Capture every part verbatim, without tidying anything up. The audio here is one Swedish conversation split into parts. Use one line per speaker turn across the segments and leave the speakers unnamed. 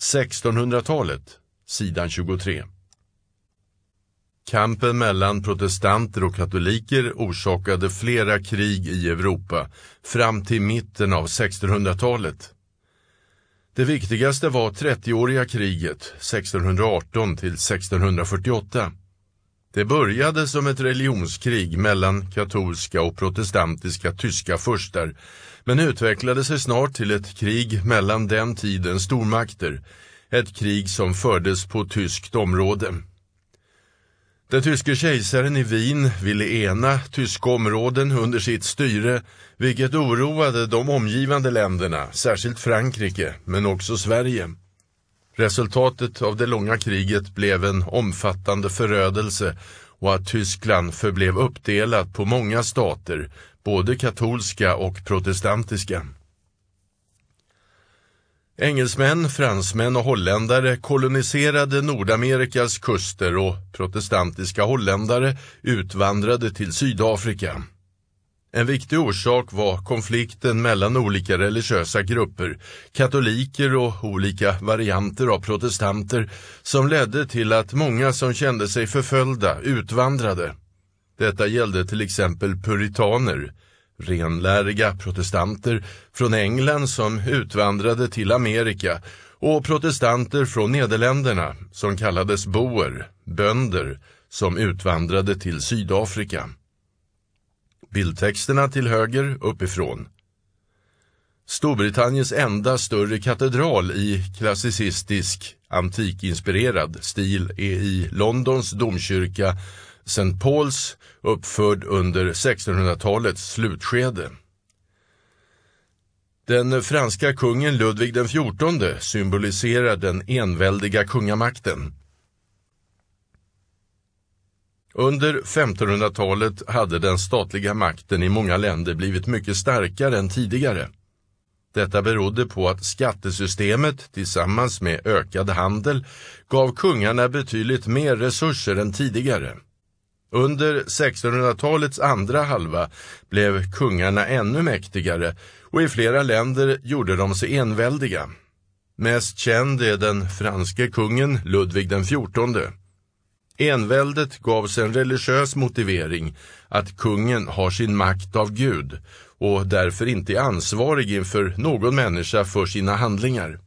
sextonhundratalet, sidan tjugotre. Kampen mellan protestanter och katoliker orsakade flera krig i Europa fram till mitten av sextonhundratalet. Det viktigaste var trettioåriga kriget sextonhundraarton till sextonhundrafyrtioåtta. Det började som ett religionskrig mellan katolska och protestantiska tyska furstar, men utvecklade sig snart till ett krig mellan den tidens stormakter, ett krig som fördes på tyskt område. Den tyske kejsaren i Wien ville ena tyska områden under sitt styre, vilket oroade de omgivande länderna, särskilt Frankrike, men också Sverige. Resultatet av det långa kriget blev en omfattande förödelse och att Tyskland förblev uppdelat på många stater, både katolska och protestantiska. Engelsmän, fransmän och holländare koloniserade Nordamerikas kuster och protestantiska holländare utvandrade till Sydafrika. En viktig orsak var konflikten mellan olika religiösa grupper, katoliker och olika varianter av protestanter, som ledde till att många som kände sig förföljda utvandrade. Detta gällde till exempel puritaner, renläriga protestanter från England som utvandrade till Amerika, och protestanter från Nederländerna som kallades boer, bönder, som utvandrade till Sydafrika. Bildtexterna till höger uppifrån. Storbritanniens enda större katedral i klassicistisk, antikinspirerad stil är i Londons domkyrka Saint Paul's, uppförd under sextonhundratalets slutskede. Den franska kungen Ludvig den fjortonde symboliserar den enväldiga kungamakten. Under femtonhundratalet hade den statliga makten i många länder blivit mycket starkare än tidigare. Detta berodde på att skattesystemet tillsammans med ökad handel gav kungarna betydligt mer resurser än tidigare. Under sextonhundratalets andra halva blev kungarna ännu mäktigare och i flera länder gjorde de sig enväldiga. Mest känd är den franske kungen Ludvig den fjortonde. Enväldet gavs en religiös motivering att kungen har sin makt av Gud och därför inte är ansvarig inför någon människa för sina handlingar.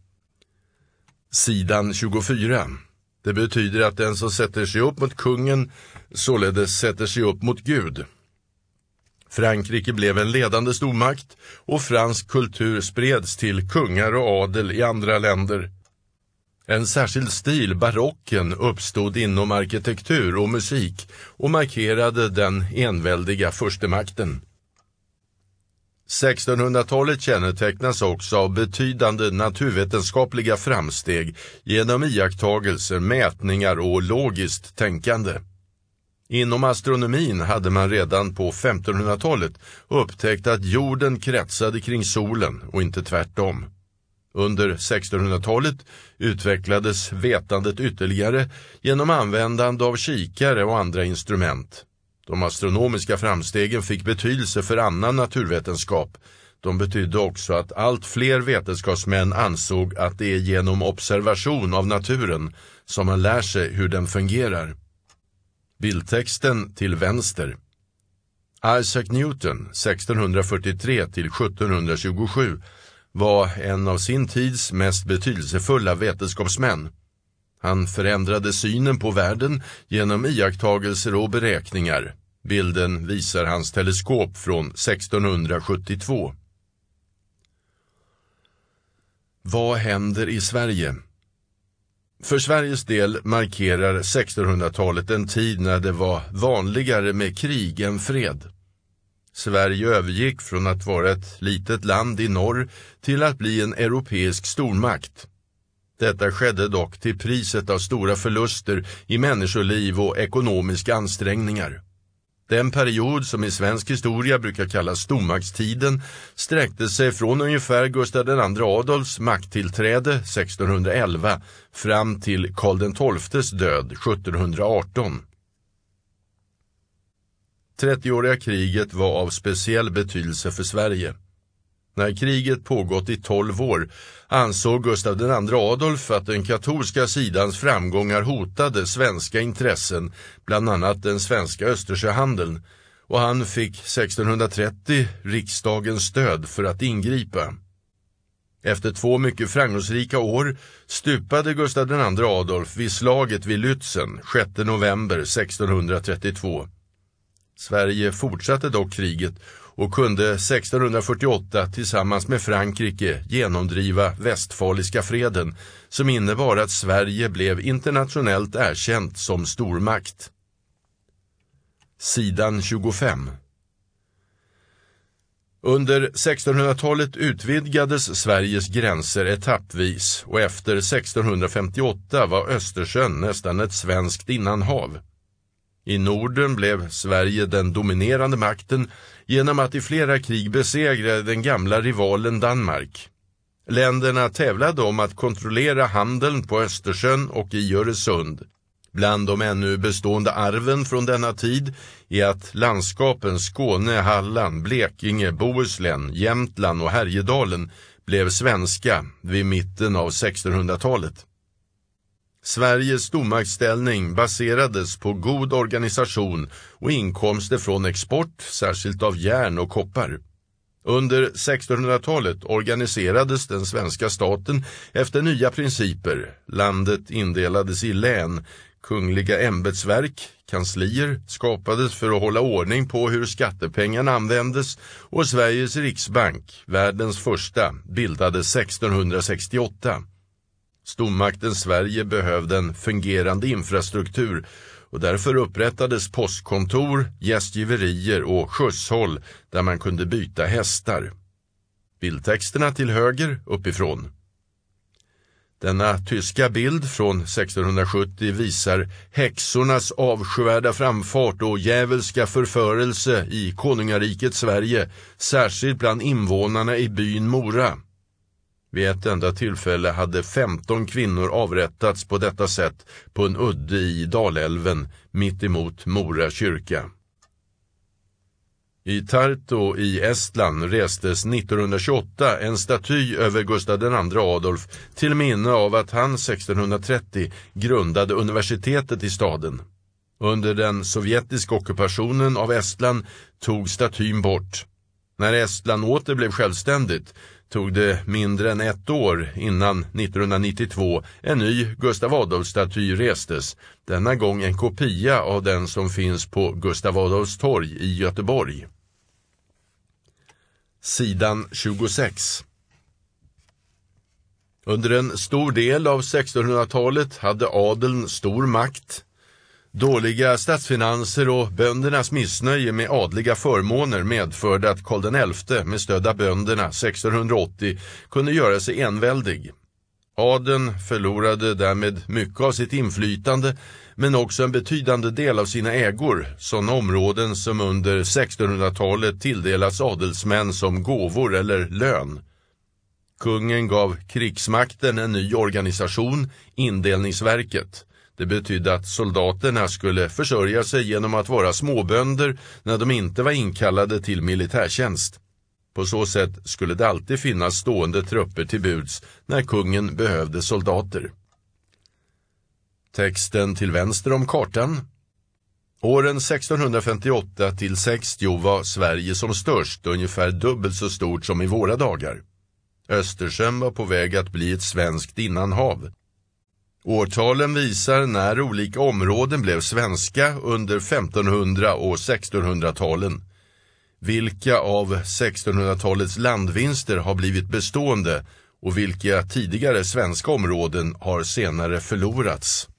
Sidan tjugofyra. Det betyder att den som sätter sig upp mot kungen således sätter sig upp mot Gud. Frankrike blev en ledande stormakt och fransk kultur spreds till kungar och adel i andra länder. En särskild stil, barocken, uppstod inom arkitektur och musik och markerade den enväldiga furstemakten. sextonhundratalet kännetecknas också av betydande naturvetenskapliga framsteg genom iakttagelser, mätningar och logiskt tänkande. Inom astronomin hade man redan på femtonhundratalet upptäckt att jorden kretsade kring solen och inte tvärtom. Under sextonhundratalet utvecklades vetandet ytterligare genom användande av kikare och andra instrument. De astronomiska framstegen fick betydelse för annan naturvetenskap. De betydde också att allt fler vetenskapsmän ansåg att det är genom observation av naturen som man lär sig hur den fungerar. Bildtexten till vänster. Isaac Newton, sextonhundrafyrtiotre till sjuttonhundratjugosju, var en av sin tids mest betydelsefulla vetenskapsmän. Han förändrade synen på världen genom iakttagelser och beräkningar. Bilden visar hans teleskop från sextonhundrasjuttiotvå. Vad händer i Sverige? För Sveriges del markerar sextonhundratalet en tid när det var vanligare med krig än fred. Sverige övergick från att vara ett litet land i norr till att bli en europeisk stormakt. Detta skedde dock till priset av stora förluster i människoliv och ekonomiska ansträngningar. Den period som i svensk historia brukar kallas stormaktstiden sträckte sig från ungefär Gustav den andre Adolfs makttillträde sextonhundraelva fram till Karl den tolftes död sjuttonhundraarton. trettioåriga kriget var av speciell betydelse för Sverige. När kriget pågått i tolv år ansåg Gustav den andre Adolf att den katolska sidans framgångar hotade svenska intressen, bland annat den svenska Östersjöhandeln, och han fick sextonhundratrettio riksdagens stöd för att ingripa. Efter två mycket framgångsrika år stupade Gustav den andre Adolf vid slaget vid Lützen sjätte november sextonhundratrettiotvå. Sverige fortsatte dock kriget och kunde sextonhundrafyrtioåtta tillsammans med Frankrike genomdriva Västfaliska freden, som innebar att Sverige blev internationellt erkänt som stormakt. Sidan tjugofem. Under sextonhundratalet utvidgades Sveriges gränser etappvis och efter sextonhundrafemtioåtta var Östersjön nästan ett svenskt innanhav. I Norden blev Sverige den dominerande makten genom att i flera krig besegra den gamla rivalen Danmark. Länderna tävlade om att kontrollera handeln på Östersjön och i Öresund. Bland de ännu bestående arven från denna tid är att landskapen Skåne, Halland, Blekinge, Bohuslän, Jämtland och Härjedalen blev svenska vid mitten av sextonhundratalet. Sveriges stormaktsställning baserades på god organisation och inkomster från export, särskilt av järn och koppar. Under sextonhundratalet organiserades den svenska staten efter nya principer. Landet indelades i län, kungliga ämbetsverk, kanslier skapades för att hålla ordning på hur skattepengarna användes och Sveriges riksbank, världens första, bildades sextonhundrasextioåtta. Stormakten Sverige behövde en fungerande infrastruktur och därför upprättades postkontor, gästgiverier och skjutshåll där man kunde byta hästar. Bildtexterna till höger uppifrån. Denna tyska bild från sextonhundrasjuttio visar häxornas avskyvärda framfart och djävulska förförelse i konungariket Sverige, särskilt bland invånarna i byn Mora. Vid ett enda tillfälle hade femton kvinnor avrättats på detta sätt på en udde i Dalälven mitt emot Mora kyrka. I Tartu i Estland restes nittonhundratjugoåtta en staty över Gustav den andre Adolf till minne av att han sextonhundratrettio grundade universitetet i staden. Under den sovjetiska ockupationen av Estland tog statyn bort. När Estland åter blev självständigt tog det mindre än ett år innan nittonhundranittiotvå en ny Gustav Adolf-staty restes, denna gång en kopia av den som finns på Gustav Adolfs torg i Göteborg. Sidan tjugosex. Under en stor del av sextonhundratalet hade adeln stor makt. Dåliga statsfinanser och böndernas missnöje med adliga förmåner medförde att Karl den elfte med stöd av bönderna sextonhundraåttio kunde göra sig enväldig. Adeln förlorade därmed mycket av sitt inflytande men också en betydande del av sina ägor, sådana områden som under sextonhundratalet tilldelats adelsmän som gåvor eller lön. Kungen gav krigsmakten en ny organisation, indelningsverket. Det betydde att soldaterna skulle försörja sig genom att vara småbönder när de inte var inkallade till militärtjänst. På så sätt skulle det alltid finnas stående trupper till buds när kungen behövde soldater. Texten till vänster om kartan. Åren sextonhundrafemtioåtta till sextio var Sverige som störst, ungefär dubbelt så stort som i våra dagar. Östersjön var på väg att bli ett svenskt innanhav. Årtalen visar när olika områden blev svenska under femtonhundra- och sextonhundratalen. Vilka av sextonhundratalets landvinster har blivit bestående och vilka tidigare svenska områden har senare förlorats?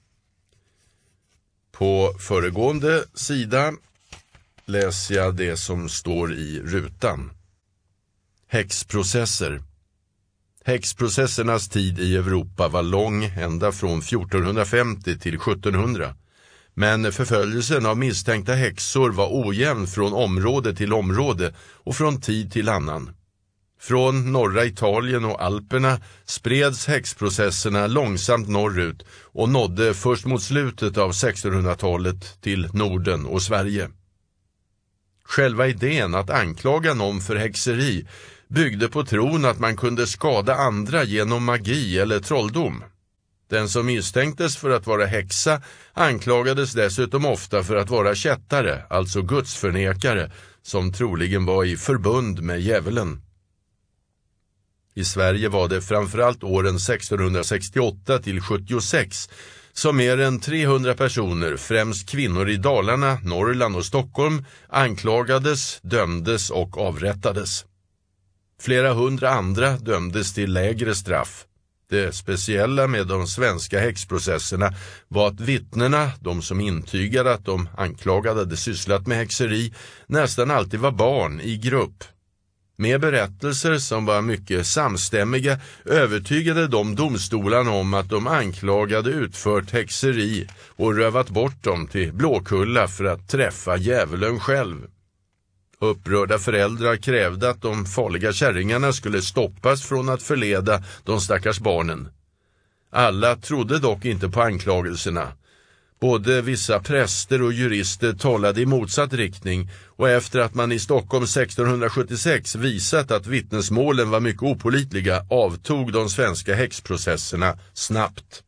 På föregående sida läser jag det som står i rutan. Häxprocesser. Häxprocessernas tid i Europa var lång ända från fjortonhundrafemtio till sjuttonhundra. Men förföljelsen av misstänkta häxor var ojämn från område till område och från tid till annan. Från norra Italien och Alperna spreds häxprocesserna långsamt norrut och nådde först mot slutet av sextonhundratalet till Norden och Sverige. Själva idén att anklaga någon för häxeri byggde på tron att man kunde skada andra genom magi eller trolldom. Den som misstänktes för att vara häxa anklagades dessutom ofta för att vara kättare, alltså gudsförnekare, som troligen var i förbund med djävulen. I Sverige var det framförallt åren sextonhundrasextioåtta till sjuttiosex som mer än trehundra personer, främst kvinnor i Dalarna, Norrland och Stockholm, anklagades, dömdes och avrättades. Flera hundra andra dömdes till lägre straff. Det speciella med de svenska häxprocesserna var att vittnena, de som intygade att de anklagade hade sysslat med häxeri, nästan alltid var barn i grupp. Med berättelser som var mycket samstämmiga övertygade de domstolarna om att de anklagade utfört häxeri och rövat bort dem till Blåkulla för att träffa djävulen själv. Upprörda föräldrar krävde att de farliga kärringarna skulle stoppas från att förleda de stackars barnen. Alla trodde dock inte på anklagelserna. Både vissa präster och jurister talade i motsatt riktning, och efter att man i Stockholm sextonhundrasjuttiosex visat att vittnesmålen var mycket opålitliga avtog de svenska häxprocesserna snabbt.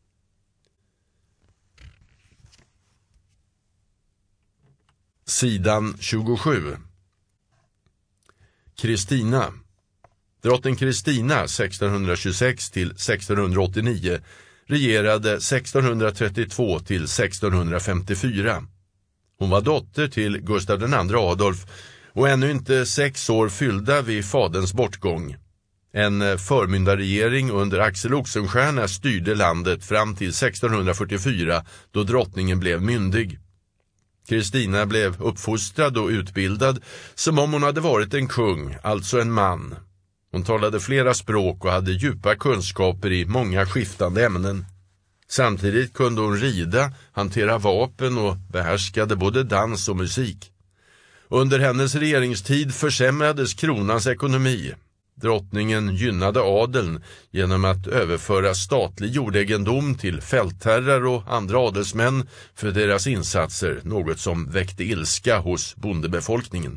Sidan tjugosju. Kristina. Drottning Kristina sextonhundratjugosex till sextonhundraåttionio regerade sextonhundratrettiotvå till sextonhundrafemtiofyra. Hon var dotter till Gustav den andre Adolf och ännu inte sex år fyllda vid faderns bortgång. En förmyndarregering under Axel Oxenstierna styrde landet fram till sextonhundrafyrtiofyra, då drottningen blev myndig. Kristina blev uppfostrad och utbildad som om hon hade varit en kung, alltså en man. Hon talade flera språk och hade djupa kunskaper i många skiftande ämnen. Samtidigt kunde hon rida, hantera vapen och behärskade både dans och musik. Under hennes regeringstid försämrades kronans ekonomi. Drottningen gynnade adeln genom att överföra statlig jordegendom till fältherrar och andra adelsmän för deras insatser, något som väckte ilska hos bondebefolkningen.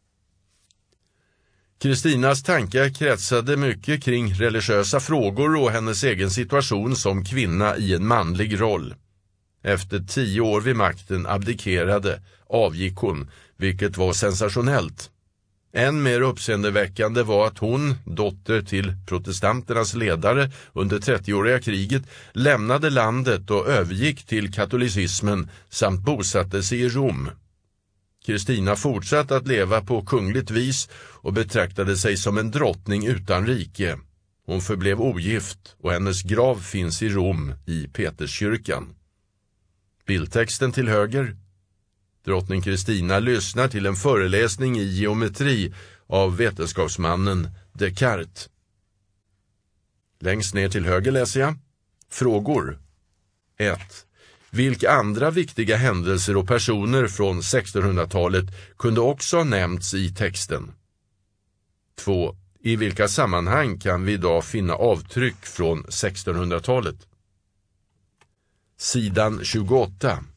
Kristinas tankar kretsade mycket kring religiösa frågor och hennes egen situation som kvinna i en manlig roll. Efter tio år vid makten abdikerade, avgick hon, vilket var sensationellt. Än mer uppseendeväckande var att hon, dotter till protestanternas ledare under trettioåriga kriget, lämnade landet och övergick till katolicismen samt bosatte sig i Rom. Kristina fortsatte att leva på kungligt vis och betraktade sig som en drottning utan rike. Hon förblev ogift och hennes grav finns i Rom i Peterskyrkan. Bildtexten till höger. Drottning Kristina lyssnar till en föreläsning i geometri av vetenskapsmannen Descartes. Längst ner till höger läser jag. Frågor. ett. Vilka andra viktiga händelser och personer från sextonhundratalet kunde också ha nämnts i texten? två. I vilka sammanhang kan vi idag finna avtryck från sextonhundratalet? Sidan tjugoåtta.